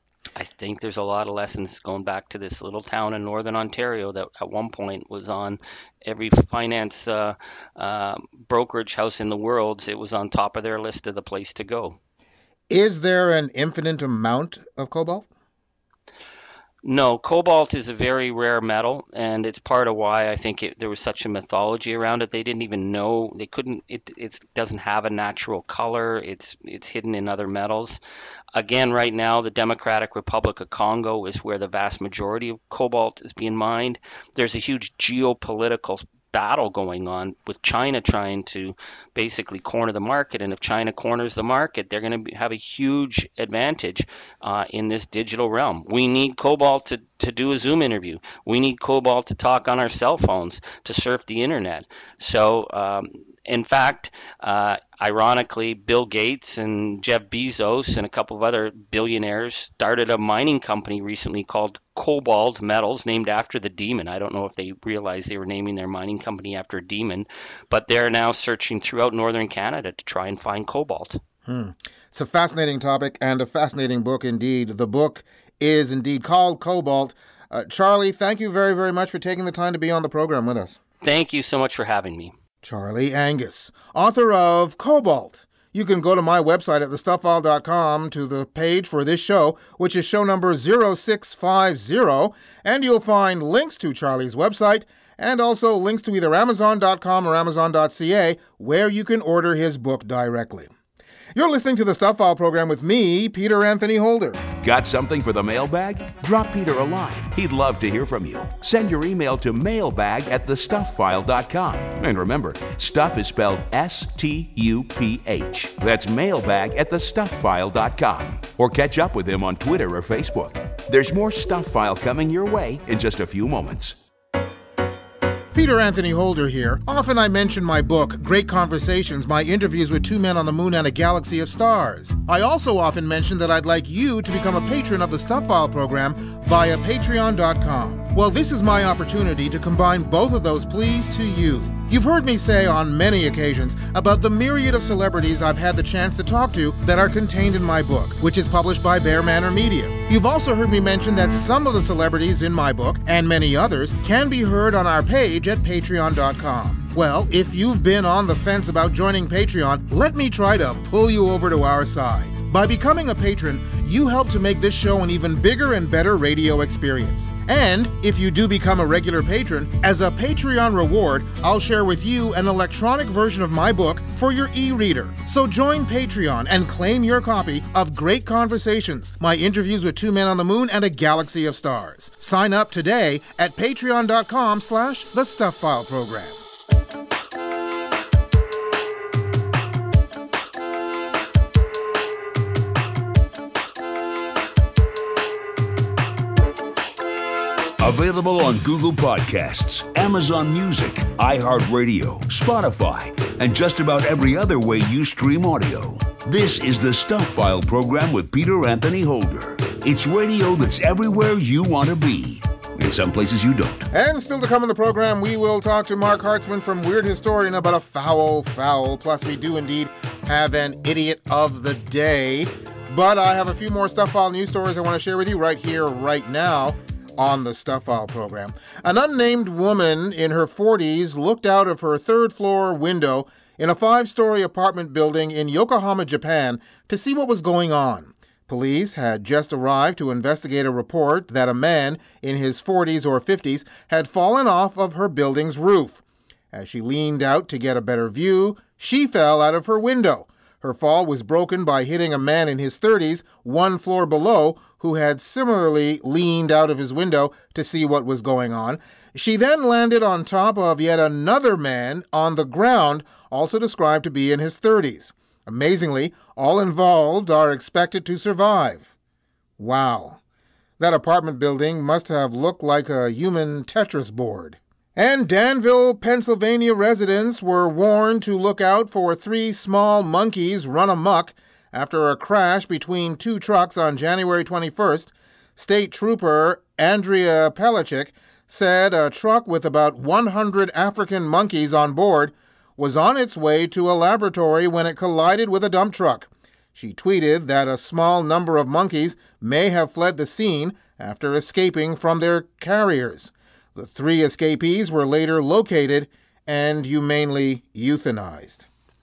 Speaker 6: I think there's a lot of lessons going back to this little town in northern Ontario that at one point was on every finance uh, uh, brokerage house in the world. It was on top of their list of the place to go.
Speaker 4: Is there an infinite amount of cobalt?
Speaker 6: No, cobalt is a very rare metal, and it's part of why I think it, there was such a mythology around it. They didn't even know, they couldn't, it it doesn't have a natural color. It's it's hidden in other metals. Again, right now, the Democratic Republic of Congo is where the vast majority of cobalt is being mined. There's a huge geopolitical battle going on with China trying to basically corner the market. And if China corners the market, they're going to have a huge advantage uh, in this digital realm. We need cobalt to, to do a Zoom interview. We need cobalt to talk on our cell phones, to surf the internet. So, um, in fact, uh, ironically, Bill Gates and Jeff Bezos and a couple of other billionaires started a mining company recently called Cobalt Metals, named after the demon. I don't know if they realized they were naming their mining company after a demon, but they're now searching throughout northern Canada to try and find cobalt.
Speaker 4: Hmm. It's a fascinating topic and a fascinating book indeed. The book is indeed called Cobalt. Uh, Charlie, thank you very, very much for taking the time to be on the program with us.
Speaker 6: Thank you so much for having me.
Speaker 4: Charlie Angus, author of Cobalt. You can go to my website at the stuff file dot com to the page for this show, which is show number zero six five zero, and you'll find links to Charlie's website and also links to either amazon dot com or amazon dot c a, where you can order his book directly. You're listening to the Stuff File program with me, Peter Anthony Holder.
Speaker 3: Got something for the mailbag? Drop Peter a line. He'd love to hear from you. Send your email to mailbag at the stuff file dot com. And remember, stuff is spelled S T U P H. That's mailbag at the stuff file dot com. Or catch up with him on Twitter or Facebook. There's more Stuff File coming your way in just a few moments.
Speaker 4: Peter Anthony Holder here. Often I mention my book, Great Conversations, my interviews with two men on the moon and a galaxy of stars. I also often mention that I'd like you to become a patron of the Stuff File program via patreon dot com. Well, this is my opportunity to combine both of those pleas to you. You've heard me say on many occasions about the myriad of celebrities I've had the chance to talk to that are contained in my book, which is published by Bear Manor Media. You've also heard me mention that some of the celebrities in my book, and many others, can be heard on our page at patreon dot com. Well, if you've been on the fence about joining Patreon, let me try to pull you over to our side. By becoming a patron, you help to make this show an even bigger and better radio experience. And if you do become a regular patron, as a Patreon reward, I'll share with you an electronic version of my book for your e-reader. So join Patreon and claim your copy of Great Conversations, my interviews with two men on the moon and a galaxy of stars. Sign up today at patreon dot com slash the Stuff File program.
Speaker 3: Available on Google Podcasts, Amazon Music, iHeartRadio, Spotify, and just about every other way you stream audio. This is the Stuff File program with Peter Anthony Holder. It's radio that's everywhere you want to be. In some places you don't.
Speaker 4: And still to come in the program, we will talk to Mark Hartzman from Weird Historian about a foul foul. Plus, we do indeed have an Idiot of the Day. But I have a few more Stuff File news stories I want to share with you right here, right now, on the Stuff File program. An unnamed woman in her forties looked out of her third-floor window in a five-story apartment building in Yokohama, Japan, to see what was going on. Police had just arrived to investigate a report that a man in his forties or fifties had fallen off of her building's roof. As she leaned out to get a better view, she fell out of her window. Her fall was broken by hitting a man in his thirties, one floor below, who had similarly leaned out of his window to see what was going on. She then landed on top of yet another man on the ground, also described to be in his thirties. Amazingly, all involved are expected to survive. Wow. That apartment building must have looked like a human Tetris board. And Danville, Pennsylvania residents were warned to look out for three small monkeys run amok after a crash between two trucks on January twenty-first. State Trooper Andrea Pelichik said a truck with about one hundred African monkeys on board was on its way to a laboratory when it collided with a dump truck. She tweeted that a small number of monkeys may have fled the scene after escaping from their carriers. The three escapees were later located and humanely euthanized.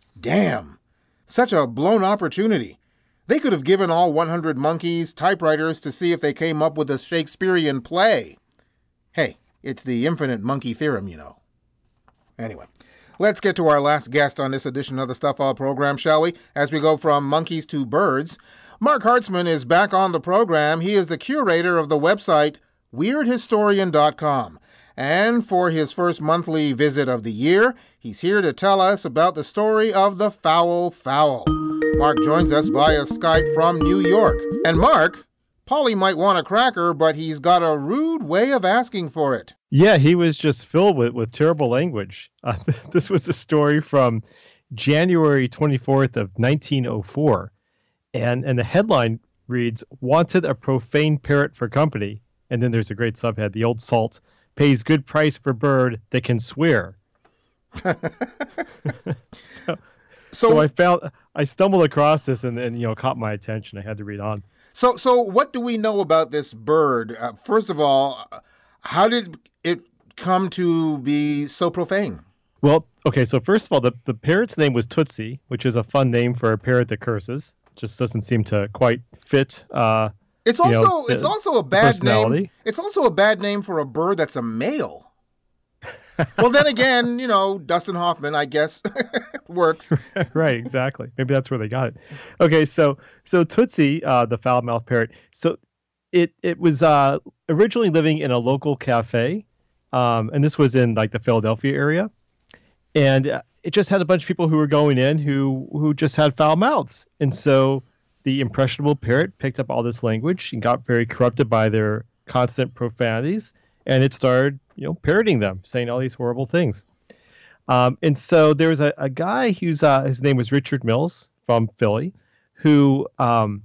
Speaker 4: Damn! Such a blown opportunity. They could have given all one hundred monkeys typewriters to see if they came up with a Shakespearean play. Hey, it's the infinite monkey theorem, you know. Anyway, let's get to our last guest on this edition of the Stuff File program, shall we? As we go from monkeys to birds. Mark Hartzman is back on the program. He is the curator of the website weird historian dot com. And for his first monthly visit of the year, he's here to tell us about the story of the foul fowl. Mark joins us via Skype from New York. And Mark, Polly might want a cracker, but he's got a rude way of asking for it.
Speaker 7: Yeah, he was just filled with, with terrible language. Uh, this was a story from January twenty-fourth of nineteen oh four. And, and the headline reads, "Wanted a profane parrot for company." And then there's a great subhead, "The old salt pays good price for bird that can swear." so, so, so I found I stumbled across this and, and you know caught my attention. I had to read on.
Speaker 4: So so what do we know about this bird? Uh, first of all, how did it come to be so profane?
Speaker 7: Well, okay, so first of all, the, the parrot's name was Tootsie, which is a fun name for a parrot that curses. Just doesn't seem to quite fit. Uh,
Speaker 4: it's
Speaker 7: also
Speaker 4: know, it's
Speaker 7: the,
Speaker 4: also a bad name. It's also a bad name for a bird that's a male. Well, then again, you know, Dustin Hoffman, I guess, works.
Speaker 7: Right, exactly. Maybe that's where they got it. Okay, so so Tootsie, uh, the foul-mouthed parrot. So it it was uh, originally living in a local cafe, um, and this was in like the Philadelphia area, and it just had a bunch of people who were going in who who just had foul mouths, and so the impressionable parrot picked up all this language and got very corrupted by their constant profanities, and it started, you know, parroting them, saying all these horrible things. Um, and so there was a, a guy who's uh, his name was Richard Mills from Philly, who um,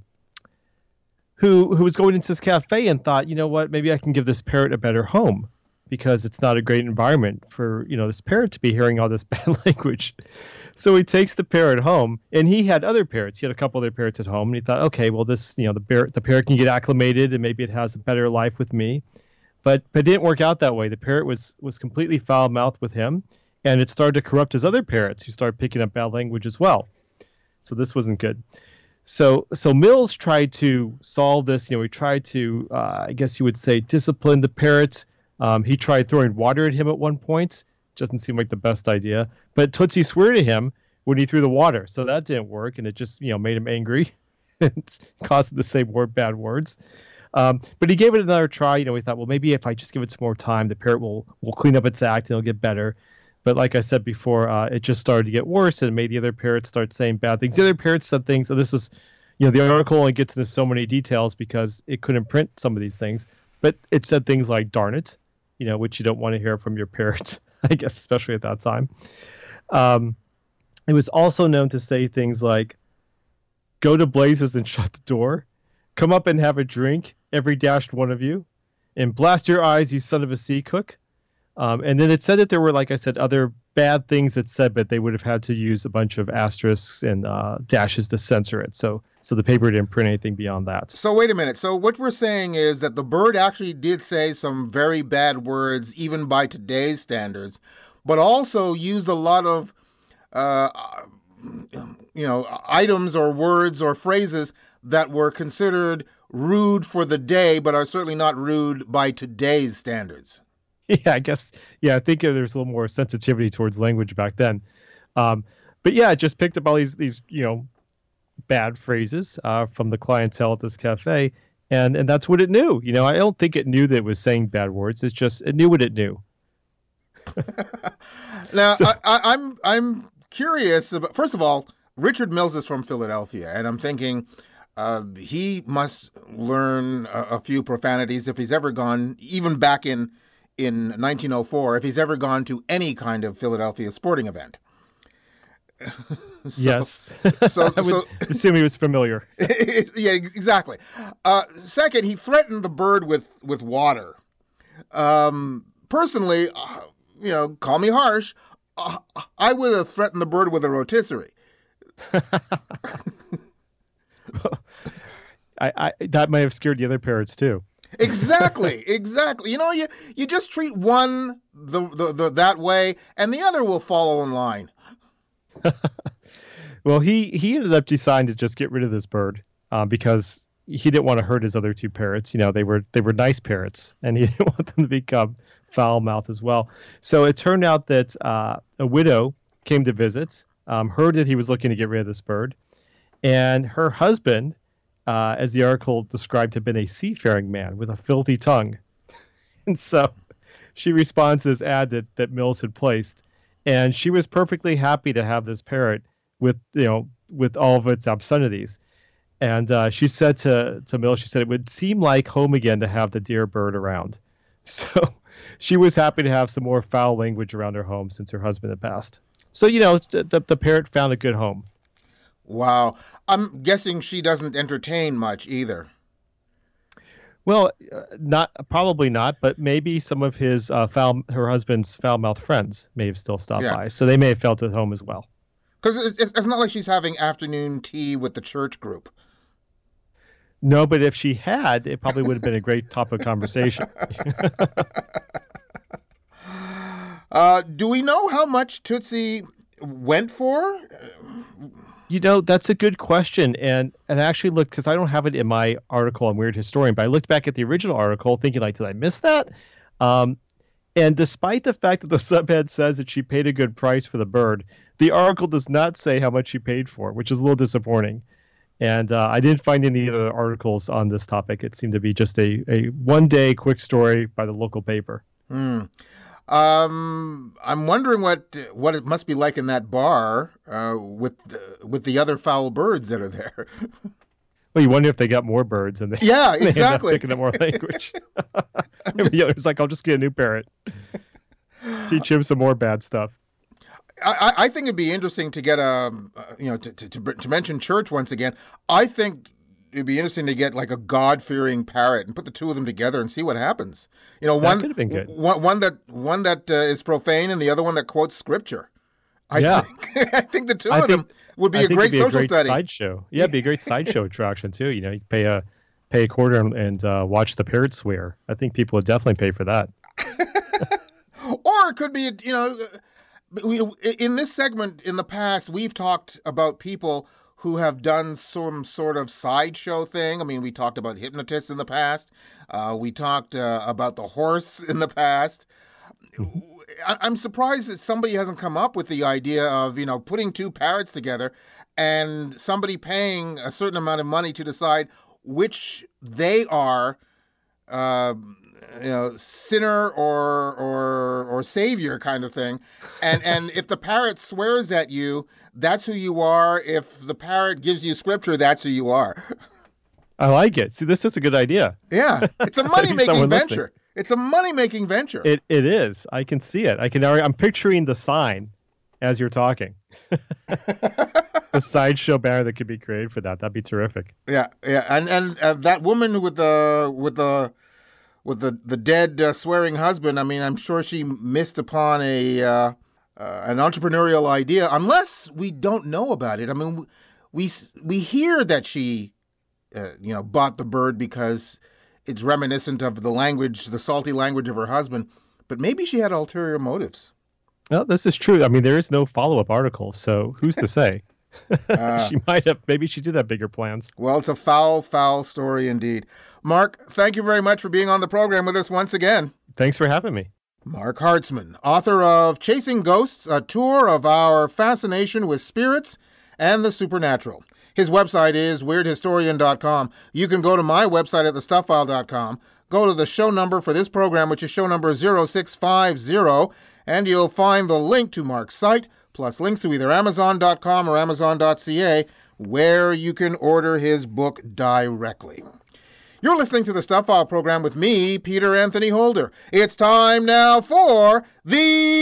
Speaker 7: who who was going into this cafe and thought, you know what, maybe I can give this parrot a better home, because it's not a great environment for, you know, this parrot to be hearing all this bad language. So he takes the parrot home, and he had other parrots. He had a couple other parrots at home, and he thought, okay, well, this, you know, the parrot the parrot can get acclimated, and maybe it has a better life with me. But but it didn't work out that way. The parrot was was completely foul-mouthed with him, and it started to corrupt his other parrots, who started picking up bad language as well. So this wasn't good. So so Mills tried to solve this. You know, he tried to, uh, I guess you would say, discipline the parrot. Um, he tried throwing water at him at one point. Doesn't seem like the best idea. But Tootsie swore to him when he threw the water, so that didn't work, and it just, you know, made him angry and caused him to say more bad words. Um, but he gave it another try. You know, we thought, well, maybe if I just give it some more time, the parrot will will clean up its act and it'll get better. But like I said before, uh, it just started to get worse, and it made the other parrots start saying bad things. The other parrots said things. So this is, you know, the article only gets into so many details because it couldn't print some of these things. But it said things like "darn it," you know, which you don't want to hear from your parrot, I guess, especially at that time. Um, it was also known to say things like, "Go to blazes and shut the door. Come up and have a drink, every dashed one of you, and blast your eyes, you son of a sea cook." Um, and then it said that there were, like I said, other bad things it said, but they would have had to use a bunch of asterisks and uh, dashes to censor it. So so the paper didn't print anything beyond that.
Speaker 4: So wait a minute. So what we're saying is that the bird actually did say some very bad words, even by today's standards, but also used a lot of, uh, you know, items or words or phrases that were considered rude for the day, but are certainly not rude by today's standards.
Speaker 7: Yeah, I guess. Yeah, I think there's a little more sensitivity towards language back then. Um, but yeah, it just picked up all these, these you know, bad phrases uh, from the clientele at this cafe, and, and that's what it knew. You know, I don't think it knew that it was saying bad words. It's just it knew what it knew.
Speaker 4: Now, so, I, I, I'm I'm curious about. First of all, Richard Mills is from Philadelphia, and I'm thinking uh, he must learn a, a few profanities if he's ever gone, even back in. in nineteen oh four, if he's ever gone to any kind of Philadelphia sporting event.
Speaker 7: so, yes.
Speaker 4: So,
Speaker 7: I would
Speaker 4: so,
Speaker 7: assume he was familiar.
Speaker 4: Yeah, exactly. Uh, second, he threatened the bird with, with water. Um, personally, uh, you know, call me harsh, uh, I would have threatened the bird with a rotisserie.
Speaker 7: I, I that might have scared the other parrots too.
Speaker 4: Exactly, exactly. You know, you you just treat one the, the, the that way, and the other will follow in line.
Speaker 7: Well, he he ended up deciding to just get rid of this bird uh, because he didn't want to hurt his other two parrots. You know, they were they were nice parrots, and he didn't want them to become foul-mouthed as well. So it turned out that uh, a widow came to visit, um, heard that he was looking to get rid of this bird, and her husband, Uh, as the article described, had been a seafaring man with a filthy tongue. And so she responds to this ad that, that Mills had placed, and she was perfectly happy to have this parrot with, you know, with all of its obscenities. And uh, she said to, to Mills, she said, it would seem like home again to have the dear bird around. So she was happy to have some more foul language around her home since her husband had passed. So, you know, the, the parrot found a good home.
Speaker 4: Wow. I'm guessing she doesn't entertain much either.
Speaker 7: Well, uh, not probably not, but maybe some of his uh, foul, her husband's foul-mouthed friends may have still stopped yeah. by, so they may have felt at home as well.
Speaker 4: Because it's, it's not like she's having afternoon tea with the church group.
Speaker 7: No, but if she had, it probably would have been a great topic of conversation.
Speaker 4: Uh, do we know how much Tootsie went for?
Speaker 7: You know, that's a good question. And and I actually looked, because I don't have it in my article on Weird Historian, but I looked back at the original article thinking, like, did I miss that? Um, and despite the fact that the subhead says that she paid a good price for the bird, the article does not say how much she paid for it, which is a little disappointing. And uh, I didn't find any other articles on this topic. It seemed to be just a, a one-day quick story by the local paper.
Speaker 4: Hmm. Um, I'm wondering what what it must be like in that bar uh, with uh, with the other foul birds that are there.
Speaker 7: Well, you wonder if they got more birds and they,
Speaker 4: yeah,
Speaker 7: they
Speaker 4: exactly.
Speaker 7: end up picking up more language. Maybe the other's like, I'll just get a new parrot. Teach him some more bad stuff.
Speaker 4: I, I think it'd be interesting to get a, you know, to, to, to mention church once again. I think it'd be interesting to get like a God-fearing parrot and put the two of them together and see what happens. You know,
Speaker 7: that
Speaker 4: one
Speaker 7: could have been good.
Speaker 4: One, one that one that uh, is profane and the other one that quotes scripture. I
Speaker 7: yeah,
Speaker 4: think, I think the two
Speaker 7: I
Speaker 4: of
Speaker 7: think,
Speaker 4: them would be
Speaker 7: I
Speaker 4: a
Speaker 7: think
Speaker 4: great
Speaker 7: it'd be
Speaker 4: social
Speaker 7: a great
Speaker 4: study.
Speaker 7: Sideshow. Yeah, it'd be a great sideshow attraction too. You know, you pay a pay a quarter and, and uh, watch the parrot swear. I think people would definitely pay for that.
Speaker 4: Or it could be, you know, we, in this segment in the past, we've talked about people who have done some sort of sideshow thing. I mean, we talked about hypnotists in the past. Uh, we talked uh, about the horse in the past. I- I'm surprised that somebody hasn't come up with the idea of, you know, putting two parrots together and somebody paying a certain amount of money to decide which they are, uh, you know, sinner or or or savior kind of thing. And and if the parrot swears at you, that's who you are. If the parrot gives you scripture, that's who you are.
Speaker 7: I like it. See, this is a good idea.
Speaker 4: Yeah, it's a money-making
Speaker 7: Someone
Speaker 4: venture.
Speaker 7: listening.
Speaker 4: It's a money-making venture.
Speaker 7: It it is. I can see it. I can. I'm picturing the sign as you're talking. The sideshow banner that could be created for that. That'd be terrific.
Speaker 4: Yeah, yeah, and and uh, that woman with the with the with the the dead uh, swearing husband. I mean, I'm sure she missed upon a uh, uh, an entrepreneurial idea. Unless we don't know about it. I mean, we we hear that she, uh, you know, bought the bird because it's reminiscent of the language, the salty language of her husband. But maybe she had ulterior motives.
Speaker 7: Well, this is true. I mean, there is no follow-up article, so who's to say? Uh, she might have. Maybe she did have bigger plans.
Speaker 4: Well, it's a foul, foul story indeed. Mark, thank you very much for being on the program with us once again.
Speaker 7: Thanks for having me.
Speaker 4: Mark Hartzman, author of Chasing Ghosts, a tour of our fascination with spirits and the supernatural. His website is weird historian dot com. You can go to my website at the stuff file dot com, go to the show number for this program, which is show number zero six five zero, and you'll find the link to Mark's site, plus links to either amazon dot com or amazon dot c a, where you can order his book directly. You're listening to the Stuff File program with me, Peter Anthony Holder. It's time now for the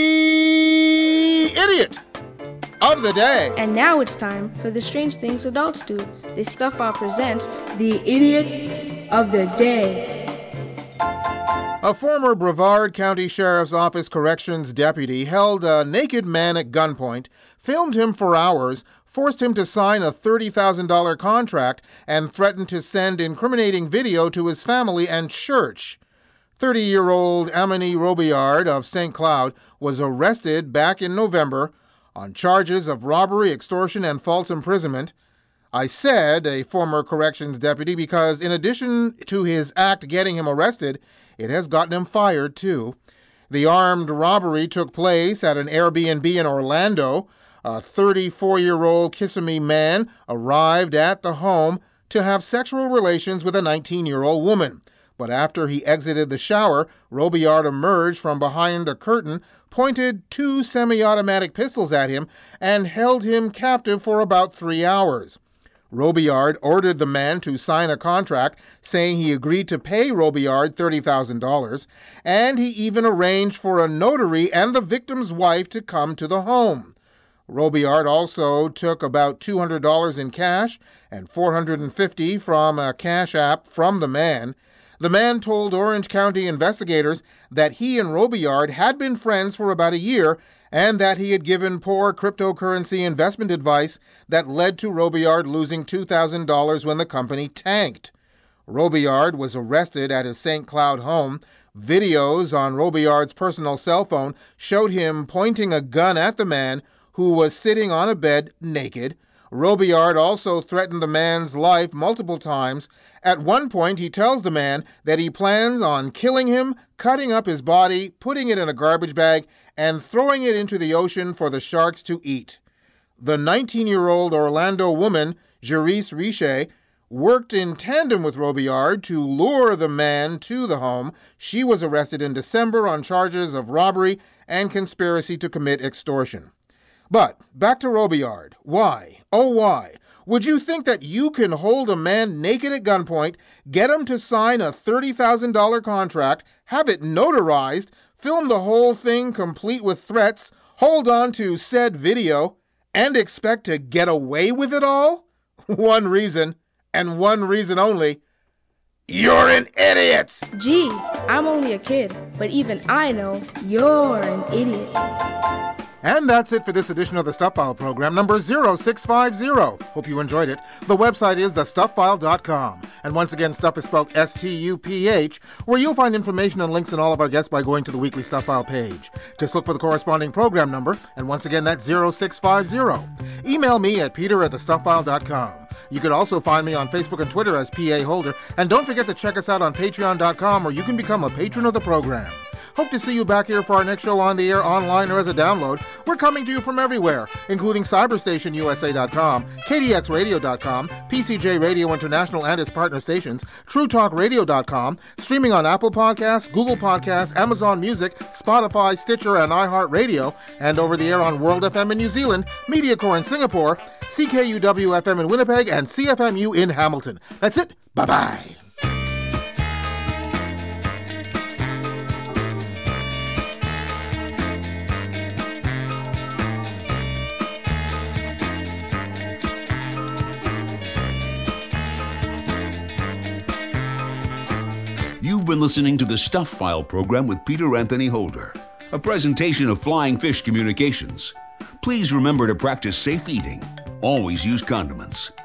Speaker 4: Idiot of the Day.
Speaker 14: And now it's time for the Strange Things Adults Do. The Stuff File presents the Idiot of the Day.
Speaker 4: A former Brevard County Sheriff's Office corrections deputy held a naked man at gunpoint, filmed him for hours, forced him to sign a thirty thousand dollars contract, and threatened to send incriminating video to his family and church. thirty-year-old Amani Robillard of Saint Cloud was arrested back in November on charges of robbery, extortion, and false imprisonment. I said a former corrections deputy because in addition to his act getting him arrested, it has gotten him fired, too. The armed robbery took place at an Airbnb in Orlando. A thirty-four-year-old Kissimmee man arrived at the home to have sexual relations with a nineteen-year-old woman. But after he exited the shower, Robillard emerged from behind a curtain, pointed two semi-automatic pistols at him, and held him captive for about three hours. Robillard ordered the man to sign a contract saying he agreed to pay Robillard thirty thousand dollars, and he even arranged for a notary and the victim's wife to come to the home. Robillard also took about two hundred dollars in cash and four hundred fifty dollars from a cash app from the man. The man told Orange County investigators that he and Robillard had been friends for about a year and that he had given poor cryptocurrency investment advice that led to Robillard losing two thousand dollars when the company tanked. Robillard was arrested at his Saint Cloud home, Videos on Robillard's personal cell phone showed him pointing a gun at the man who was sitting on a bed naked. Robillard also threatened the man's life multiple times. At one point, he tells the man that he plans on killing him, cutting up his body, putting it in a garbage bag, and throwing it into the ocean for the sharks to eat. The nineteen-year-old Orlando woman, Jerice Riche, worked in tandem with Robillard to lure the man to the home. She was arrested in December on charges of robbery and conspiracy to commit extortion. But back to Robillard. Why? Oh, why? Would you think that you can hold a man naked at gunpoint, get him to sign a thirty thousand dollars contract, have it notarized, film the whole thing complete with threats, hold on to said video, and expect to get away with it all? One reason, and one reason only: you're an idiot!
Speaker 14: Gee, I'm only a kid, but even I know you're an idiot.
Speaker 4: And that's it for this edition of the Stuff File program, number zero six five zero. Hope you enjoyed it. The website is the stuff file dot com. And once again, Stuff is spelled S T U P H, where you'll find information and links on all of our guests by going to the weekly Stuff File page. Just look for the corresponding program number, and once again, that's zero six five zero. Email me at peter at the stuff file dot com. You can also find me on Facebook and Twitter as P A Holder. And don't forget to check us out on patreon dot com, where you can become a patron of the program. Hope to see you back here for our next show on the air, online, or as a download. We're coming to you from everywhere, including cyberstation U S A dot com, K D X radio dot com, P C J Radio International and its partner stations, true talk radio dot com, streaming on Apple Podcasts, Google Podcasts, Amazon Music, Spotify, Stitcher, and iHeartRadio, and over the air on World F M in New Zealand, MediaCore in Singapore, C K U W F M in Winnipeg, and C F M U in Hamilton. That's it. Bye-bye.
Speaker 3: You've been listening to the Stuff File program with Peter Anthony Holder, a presentation of Flying Fish Communications. Please remember to practice safe eating. Always use condiments.